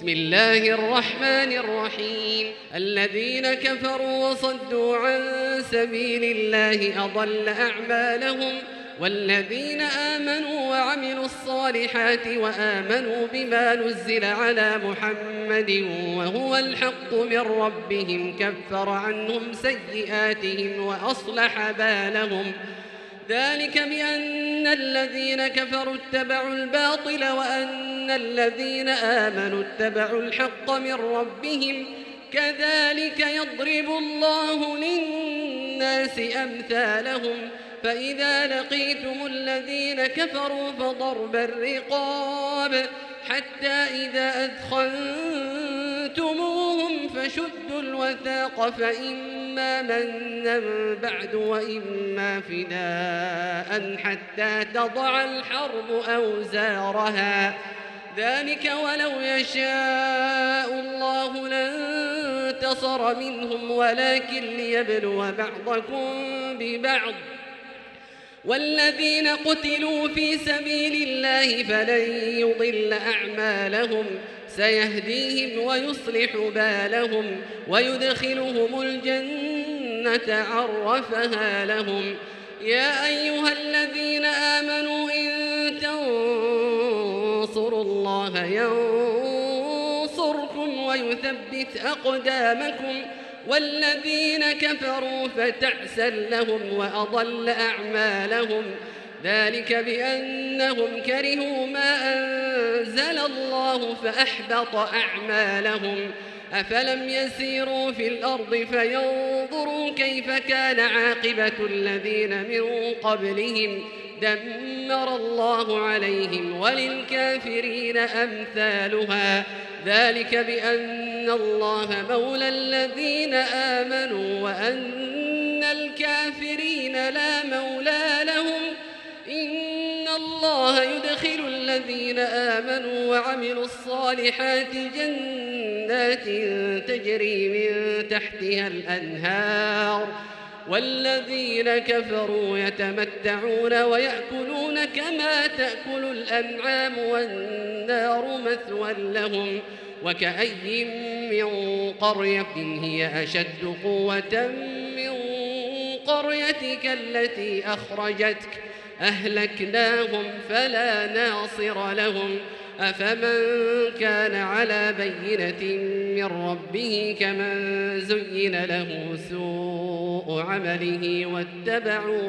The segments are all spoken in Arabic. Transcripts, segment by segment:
بسم الله الرحمن الرحيم. الذين كفروا وصدوا عن سبيل الله أضل أعمالهم، والذين آمنوا وعملوا الصالحات وآمنوا بما نزل على محمد وهو الحق من ربهم كفر عنهم سيئاتهم وأصلح بالهم. ذلك بأن الذين كفروا اتبعوا الباطل وأن الذين آمنوا اتبعوا الحق من ربهم، كذلك يضرب الله للناس أمثالهم. فإذا لقيتم الذين كفروا فضرب الرقاب حتى إذا أثخنتموهم فشدوا الوثاق، فإما منا بعد وإما فداء حتى تضع الحرب أوزارها. ذلك ولو يشاء الله لانتصر منهم ولكن ليبلو بعضكم ببعض. والذين قتلوا في سبيل الله فلن يضل أعمالهم، سيهديهم ويصلح بالهم ويدخلهم الجنة عرفها لهم. يا أيها الذين آمنوا إن تنصروا الله ينصركم ويثبت أقدامكم، والذين كفروا فتعسا لهم وأضل أعمالهم. ذلك بأنهم كرهوا ما أنزل الله فأحبط أعمالهم. أفلم يسيروا في الأرض فينظروا كيف كان عاقبة الذين من قبلهم، دمر الله عليهم وللكافرين أمثالها. ذلك بأن الله مولى الذين آمنوا وأن الكافرين لا مولى لهم. إن الله يدخل الذين آمنوا وعملوا الصالحات جنات تجري من تحتها الأنهار، والذين كفروا يتمتعون ويأكلون كما تأكل الأنعام والنار مثوى لهم. وكأي من قرية هي أشد قوة من قريتك التي أخرجتك أهلكناهم فلا ناصر لهم. أفمن كان على بينة من ربه كمن زين له سوء عمله واتبعوا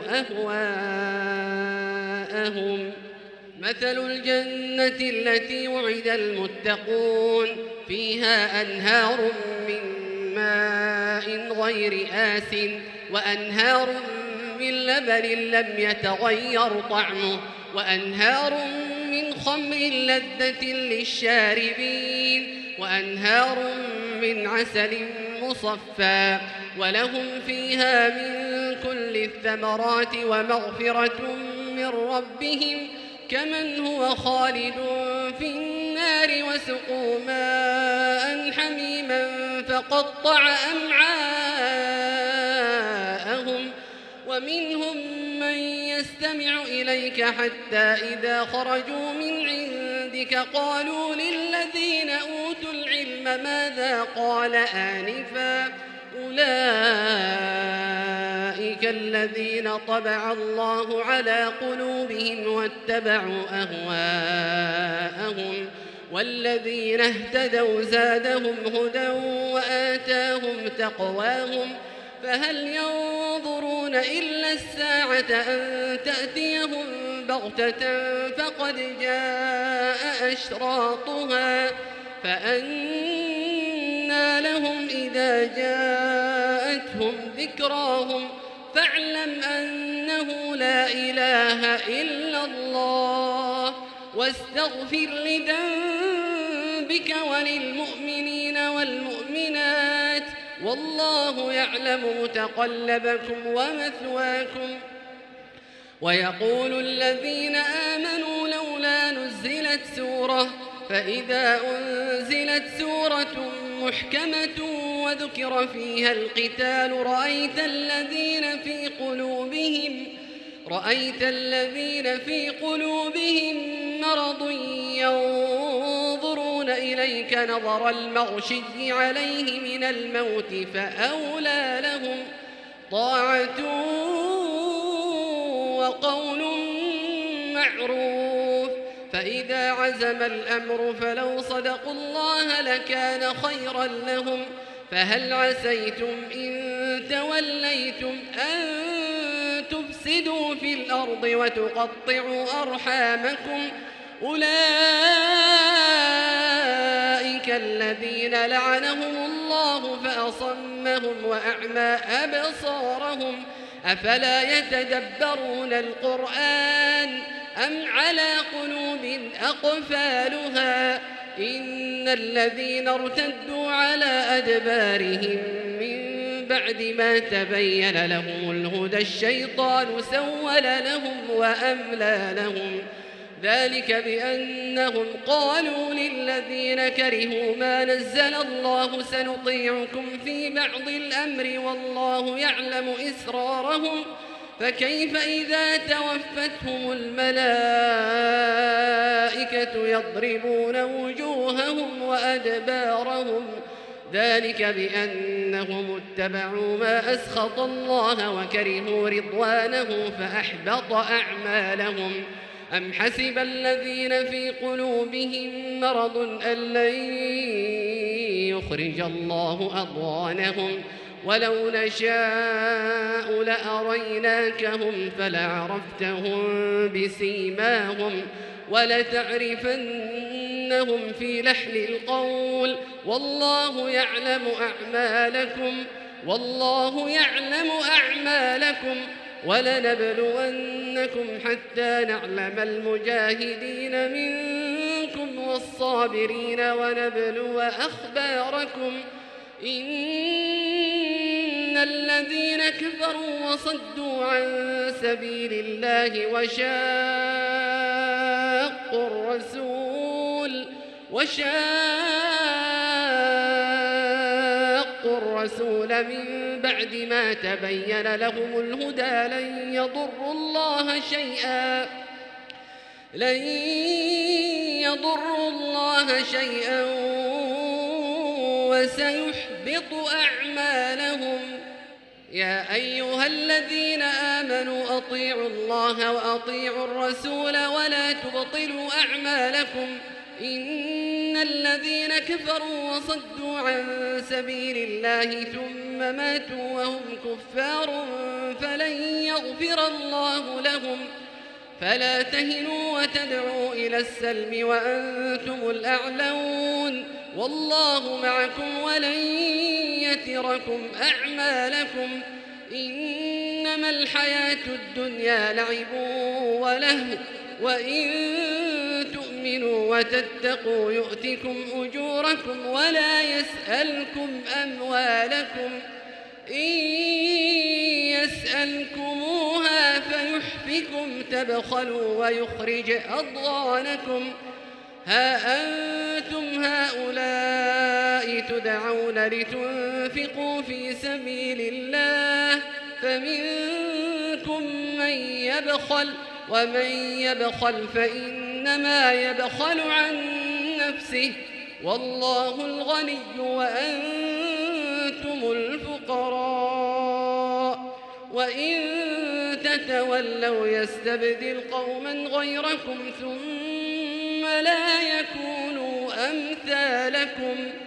أهواءهم. مثل الجنة التي وعد المتقون فيها أنهار من ماء غير آسٍ وأنهار من لبن لم يتغير طعمه وأنهار من خمر لذة للشاربين وأنهار من عسل مصفى ولهم فيها من كل الثمرات ومغفرة من ربهم كمن هو خالد في النار وسقوا ماء حميما فقطع أمعاءهم. ومنهم من يستمع إليك حتى إذا خرجوا من عندك قالوا للذين أوتوا العلم ماذا قال آنفا أولئك الذين طبع الله على قلوبهم واتبعوا أهواءهم. والذين اهتدوا زادهم هدى وآتاهم تقواهم. فهل ينظرون إلا الساعة أن تأتيهم بغتة فقد جاء أشراطها فأنى لهم إذا جاءتهم ذكراهم فاعلم أنه لا إله إلا الله واستغفر لذنبك وللمؤمنين والمؤمنات والله يعلم متقلبكم ومثواكم. ويقول الذين آمنوا لولا نزلت سورة فإذا أنزلت سورة محكمة وذكر فيها القتال رأيت الذين في قلوبهم مرض ينظرون إلى إليك نظر المغشي عليه من الموت فأولى لهم طاعة وقول معروف. فإذا عزم الأمر فلو صدقوا الله لكان خيرا لهم. فهل عسيتم إن توليتم أن تفسدوا في الأرض وتقطعوا أرحامكم؟ أولئك الذين لعنهم الله فأصمهم وأعمى أبصارهم. أفلا يتدبرون القرآن أم على قلوب أقفالها؟ إن الذين ارتدوا على أدبارهم من بعد ما تبين لهم الهدى الشيطان سول لهم وأملى لهم. ذلك بأنهم قالوا للذين كرهوا ما نزل الله سنطيعكم في بعض الأمر والله يعلم إسرارهم. فكيف إذا توفتهم الملائكة يضربون وجوههم وأدبارهم؟ ذلك بأنهم اتبعوا ما أسخط الله وكرهوا رضوانه فأحبط أعمالهم. أم حسب الذين في قلوبهم مرض أن لن يخرج الله أضغانهم؟ ولو نشاء لأريناكهم فلعرفتهم بسيماهم ولتعرفنهم في لحن القول والله يعلم أعمالكم ولنبلونكم حتى نعلم المجاهدين منكم والصابرين ونبلو أخباركم. إن الذين كفروا وصدوا عن سبيل الله وشاقوا الرسول من بعد ما تبين لهم الهدى لن يضروا الله شيئا وسيحبط أعمالهم. يا أيها الذين آمنوا أطيعوا الله وأطيعوا الرسول ولا تبطلوا أعمالكم. إن الذين كفروا وصدوا عن سبيل الله ثم ماتوا وهم كفار فلن يغفر الله لهم. فلا تهنوا وتدعوا إلى السلم وأنتم الأعلون والله معكم ولن يتركم أعمالكم. إنما الحياة الدنيا لعب ولهو وإن تؤمنوا وتتقوا يؤتكم أجوركم ولا يسألكم أموالكم. إن يسألكموها فيحفكم تبخلوا ويخرج أضغانكم. ها أنتم هؤلاء تدعون لتنفقوا في سبيل الله فمنكم من يبخل ومن يبخل فإنما يبخل عن نفسه والله الغني وأنتم الفقراء. وإن تتولوا يستبدل قوما غيركم ثم لا يكونوا أمثالكم.